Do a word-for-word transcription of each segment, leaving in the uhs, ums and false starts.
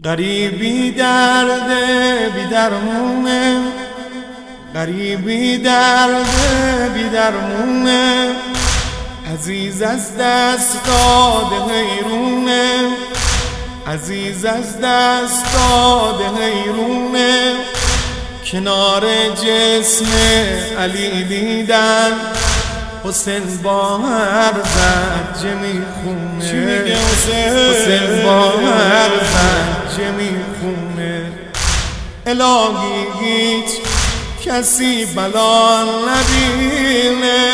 غریبی درد بی درمونه، غریبی درد بی درمونه، عزیز از دست داده حیرونه، عزیز از دست داده حیرونه. کنار جسم علی دیدن حسین با هر زجه میخونه، حسین با هر زجه میخونه. الهی هیچ کسی بلا نبینه،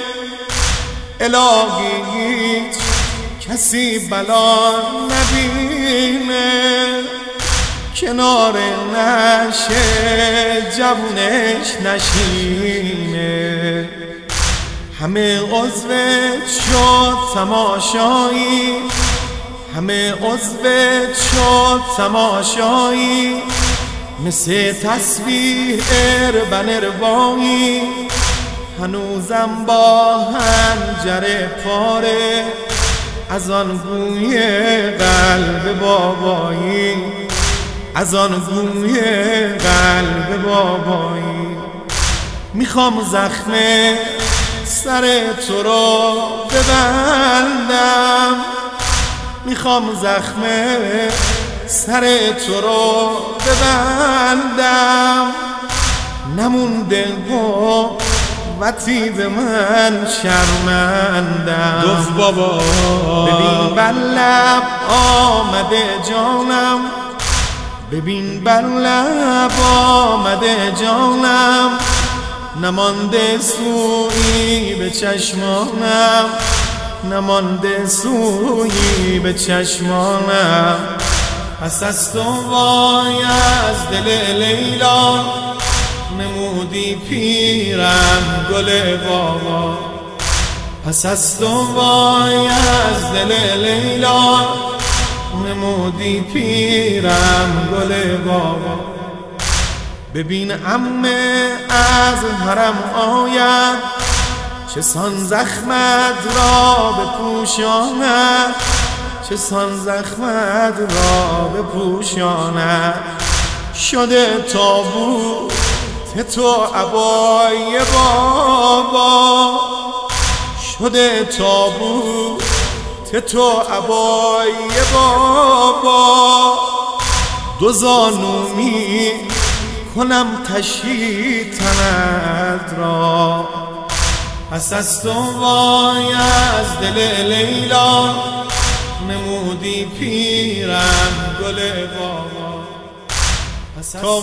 الهی هیچ کسی بلا نبینه. کنار نشه جوونش نشینه، همه عضوت شد تماشایی، همه عضوت شد تماشایی. مثل تسبیح اربن اربایی، هنوزم با حنجره پاره از آن گوی قلب بابایی، از آن گوی قلب بابایی. میخوام زخم سر تو رو ببندم، میخوام زخم سر تو رو ببندم. نمونده قوتی به من شرمندم. گفت بابا ببین بر لب آمده جانم، ببین بر لب آمده جانم. نمانده سویی به چشمانم، نمانده سویی به چشمانم. پس از تو وای از دل لیلا، نمودی پیرم گل بابا. پس از تو وای از دل لیلا، نمودی پیرم گل بابا. ببین عمه از حرم آید، چه سان زخمت را بپوشاند، چه سان زخمت را بپوشاند. شده تابوت تو عبای بابا، شده تابوت تو عبای بابا. دو زانو می کنم تشییع تنت را. پس از تو وای از دل لیلا، نمودی پیرم گل بابا. تا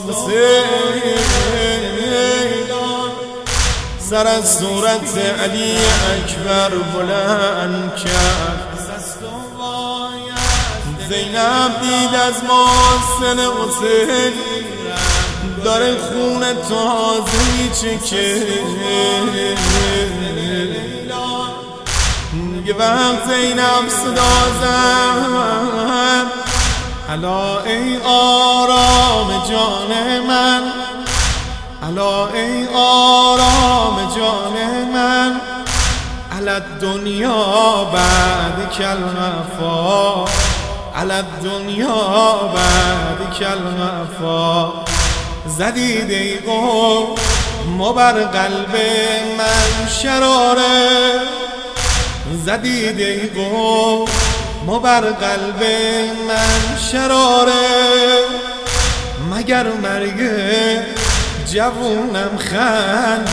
سر از صورت علی اکبر بلند کرد. زینب دید از محسن حسین داره خون تازه میچکه. یه وقت زینب صدا زد، الا ای آرام جان من، الا ای آرام جان من. علی الدنیا بعد کالوفا، علی الدنیا بعد کالوفا. زدید ای قوم بر قلب من شراره، زدید ای قوم بر قلب من شراره. مگر مرگ جوونم خنده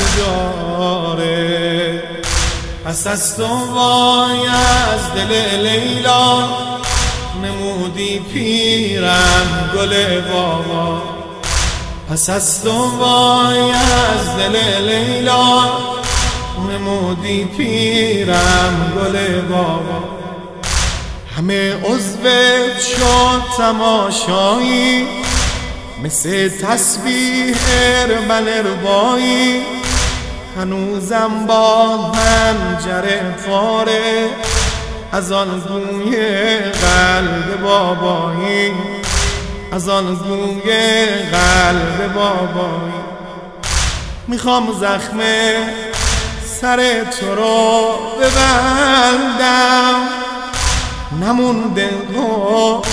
داره. پس از تو وای از دل لیلا، نمودی پیرم گل بابا. پس از تو وای از دل لیلا، نمودی پیرم گل بابا. همه عضوت شد تماشایی، مثل تسبیح اربن اربایی. هنوزم با حنجره پاره از آن گوی قلب بابایی، از آن گوی قلب بابایی. میخوام زخم سر تو رو ببندم، نمونده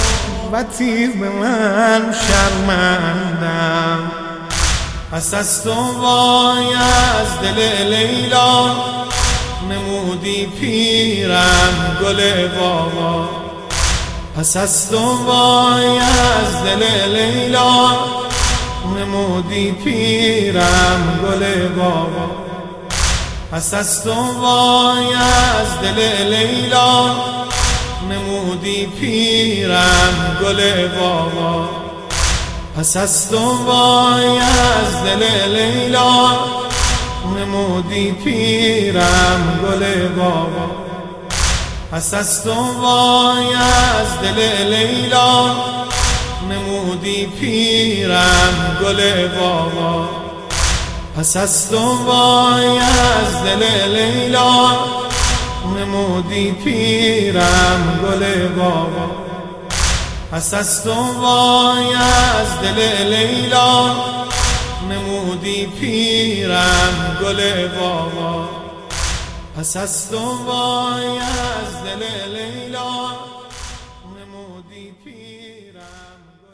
و تیر به من شرمندم. پس از تو وای از دل لیلا نمودی پیرم گل بابا. پس از تو وای از دل لیلا نمودی پیرم گل بابا. پس از تو وای از دل لیلا نمودی پیرم گل بابا. پس از تو وای از دل لیلا نمودی پیرم گل بابا. پس از تو وای از دل لیلا نمودی پیرم گل بابا. پس از تو وای از دل لیلا نمودی پیرم گل بابا. پس از تو وای از دل لیلا نمودی پیرم گل بابا. پس از تو وای از دل لیلا نمودی پیرم